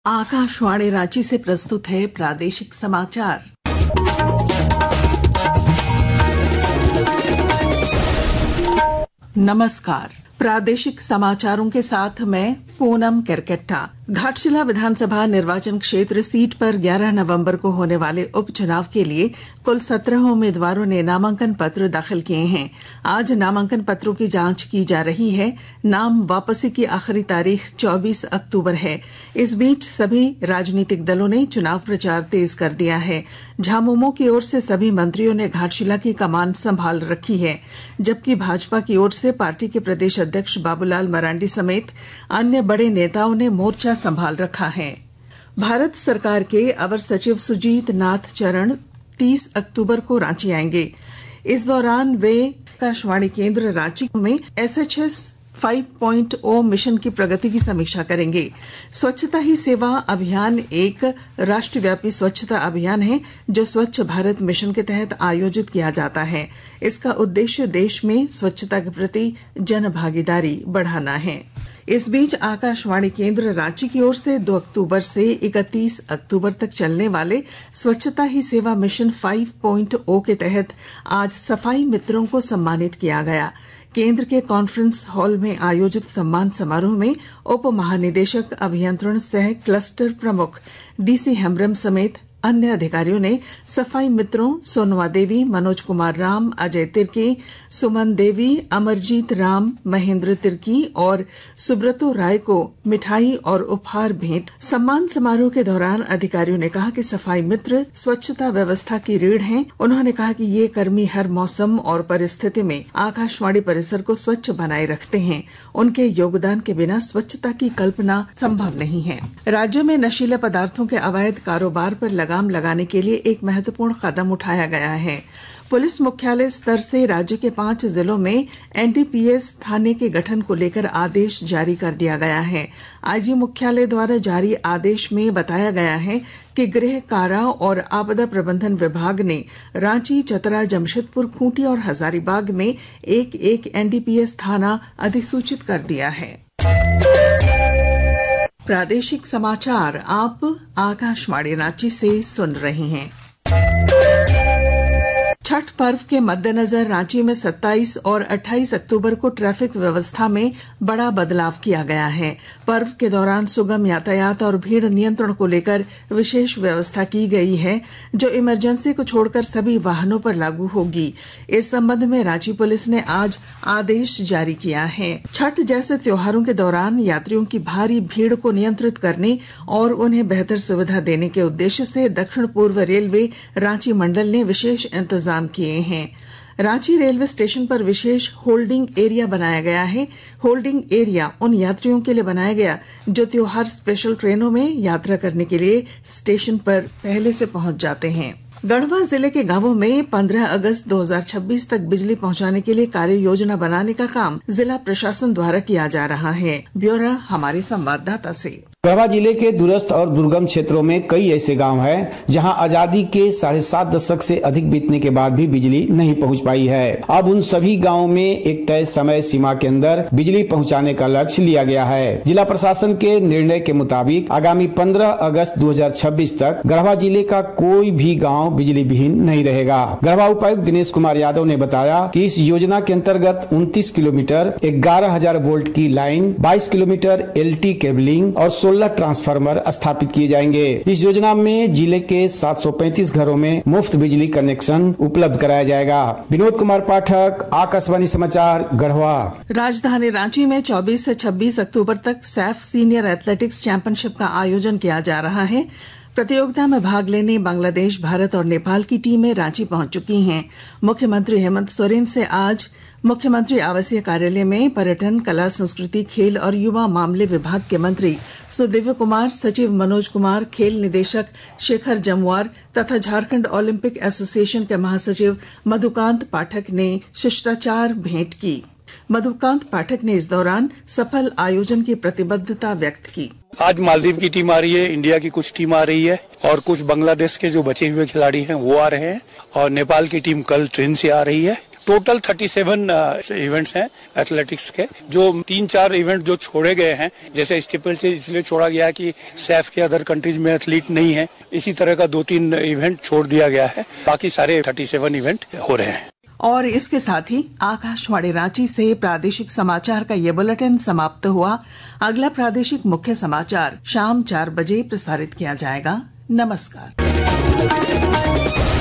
आकाशवाणी रांची से प्रस्तुत है प्रादेशिक समाचार। नमस्कार, प्रादेशिक समाचारों के साथ मैं पूनम केरकेट्टा। घाटशिला विधानसभा निर्वाचन क्षेत्र सीट पर 11 नवंबर को होने वाले उपचुनाव के लिए कुल 17 उम्मीदवारों ने नामांकन पत्र दाखिल किए हैं। आज नामांकन पत्रों की जांच की जा रही है। नाम वापसी की आखिरी तारीख 24 अक्टूबर है। इस बीच सभी राजनीतिक दलों ने चुनाव प्रचार तेज कर दिया है। झामुमो की ओर से सभी मंत्रियों ने घाटशिला की कमान संभाल रखी है, जबकि भाजपा की ओर से पार्टी के प्रदेश अध्यक्ष बाबूलाल मरांडी समेत अन्य बड़े नेताओं ने मोर्चा संभाल रखा है। भारत सरकार के अवर सचिव सुजीत नाथ चरण 30 अक्टूबर को रांची आएंगे। इस दौरान वे आकाशवाणी केंद्र रांची में SHS 5.0 मिशन की प्रगति की समीक्षा करेंगे। स्वच्छता ही सेवा अभियान एक राष्ट्रव्यापी स्वच्छता अभियान है जो स्वच्छ भारत मिशन के तहत आयोजित किया जाता है। इसका उद्देश्य देश में स्वच्छता के प्रति जन भागीदारी बढ़ाना है। इस बीच आकाशवाणी केंद्र रांची की ओर से 2 अक्टूबर से 31 अक्टूबर तक चलने वाले स्वच्छता ही सेवा मिशन 5.0 के तहत आज सफाई मित्रों को सम्मानित किया गया। केंद्र के कॉन्फ्रेंस हॉल में आयोजित सम्मान समारोह में उप महानिदेशक अभियंत्रण सह क्लस्टर प्रमुख DC हेम्ब्रम समेत अन्य अधिकारियों ने सफाई मित्रों सोनवा देवी, मनोज कुमार राम, अजय तिर्की, सुमन देवी, अमरजीत राम, महेंद्र तिर्की और सुब्रतो राय को मिठाई और उपहार भेंट। सम्मान समारोह के दौरान अधिकारियों ने कहा कि सफाई मित्र स्वच्छता व्यवस्था की रीढ़ हैं। उन्होंने कहा कि ये कर्मी हर मौसम और परिस्थिति में आकाशवाणी परिसर को स्वच्छ बनाए रखते हैं। उनके योगदान के बिना स्वच्छता की कल्पना संभव नहीं है। राज्य में नशीले पदार्थों के अवैध कारोबार पर लगाम लगाने के लिए एक महत्वपूर्ण कदम उठाया गया है। पुलिस मुख्यालय स्तर से राज्य के 5 जिलों में NDPS थाने के गठन को लेकर आदेश जारी कर दिया गया है। IG मुख्यालय द्वारा जारी आदेश में बताया गया है कि गृह, कारा और आपदा प्रबंधन विभाग ने रांची, चतरा, जमशेदपुर, खूंटी और हजारीबाग में एक NDPS थाना अधिसूचित कर दिया है। प्रादेशिक समाचार आप आकाशवाणी रांची से सुन रहे हैं। छठ पर्व के मद्देनजर रांची में 27 और 28 अक्टूबर को ट्रैफिक व्यवस्था में बड़ा बदलाव किया गया है। पर्व के दौरान सुगम यातायात और भीड़ नियंत्रण को लेकर विशेष व्यवस्था की गई है, जो इमरजेंसी को छोड़कर सभी वाहनों पर लागू होगी। इस संबंध में रांची पुलिस ने आज आदेश जारी किया है। छठ जैसे त्योहारों के दौरान यात्रियों की भारी भीड़ को नियंत्रित करने और उन्हें बेहतर सुविधा देने के उद्देश्य से दक्षिण पूर्व रेलवे रांची मंडल ने विशेष इंतजाम किए हैं। रांची रेलवे स्टेशन पर विशेष होल्डिंग एरिया बनाया गया है। होल्डिंग एरिया उन यात्रियों के लिए बनाया गया जो त्योहार स्पेशल ट्रेनों में यात्रा करने के लिए स्टेशन पर पहले से पहुंच जाते हैं। गढ़वा जिले के गांवों में 15 अगस्त 2026 तक बिजली पहुंचाने के लिए कार्य योजना बनाने का काम जिला प्रशासन द्वारा किया जा रहा है। ब्यौरा हमारे संवाददाता से। गढ़वा जिले के दूरस्थ और दुर्गम क्षेत्रों में कई ऐसे गांव हैं जहां आजादी के 7.5 दशक से अधिक बीतने के बाद भी बिजली नहीं पहुंच पाई है। अब उन सभी गांवों में एक तय समय सीमा के अंदर बिजली पहुंचाने का लक्ष्य लिया गया है। जिला प्रशासन के निर्णय के मुताबिक आगामी 15 अगस्त 2026 तक गढ़वा जिले का कोई भी गाँव बिजली विहीन नहीं रहेगा। गढ़वा उपायुक्त दिनेश कुमार यादव ने बताया कि इस योजना के अंतर्गत 29 किलोमीटर 11,000 वोल्ट की लाइन, 22 किलोमीटर LT केबलिंग और 16 ट्रांसफार्मर स्थापित किए जाएंगे। इस योजना में जिले के 735 घरों में मुफ्त बिजली कनेक्शन उपलब्ध कराया जाएगा। विनोद कुमार पाठक, आकाशवाणी समाचार, गढ़वा। राजधानी रांची में 24 से 26 अक्टूबर तक सैफ सीनियर एथलेटिक्स चैंपियनशिप का आयोजन किया जा रहा है। प्रतियोगिता में भाग लेने बांग्लादेश, भारत और नेपाल की टीमें रांची पहुंच चुकी हैं। मुख्यमंत्री हेमंत सोरेन से आज मुख्यमंत्री आवासीय कार्यालय में पर्यटन, कला, संस्कृति, खेल और युवा मामले विभाग के मंत्री सुदिव्य कुमार, सचिव मनोज कुमार, खेल निदेशक शेखर जमुआर तथा झारखंड ओलंपिक एसोसिएशन के महासचिव मधुकांत पाठक ने शिष्टाचार भेंट की। मधुकांत पाठक ने इस दौरान सफल आयोजन की प्रतिबद्धता व्यक्त की। आज मालदीव की टीम आ रही है, इंडिया की कुछ टीम आ रही है और कुछ बांग्लादेश के जो बचे हुए खिलाड़ी हैं वो आ रहे हैं और नेपाल की टीम कल ट्रेन से आ रही है टोटल 37 इवेंट्स हैं एथलेटिक्स के। जो 3-4 इवेंट जो छोड़े गए हैं, जैसे स्टीपल से इसलिए छोड़ा गया कि सैफ के अदर कंट्रीज में एथलीट नहीं है, इसी तरह का 2-3 इवेंट छोड़ दिया गया है। बाकी सारे 37 इवेंट हो रहे हैं। और इसके साथ ही आकाशवाणी रांची से प्रादेशिक समाचार का ये बुलेटिन समाप्त हुआ। अगला प्रादेशिक मुख्य समाचार शाम 4 बजे प्रसारित किया जाएगा। नमस्कार।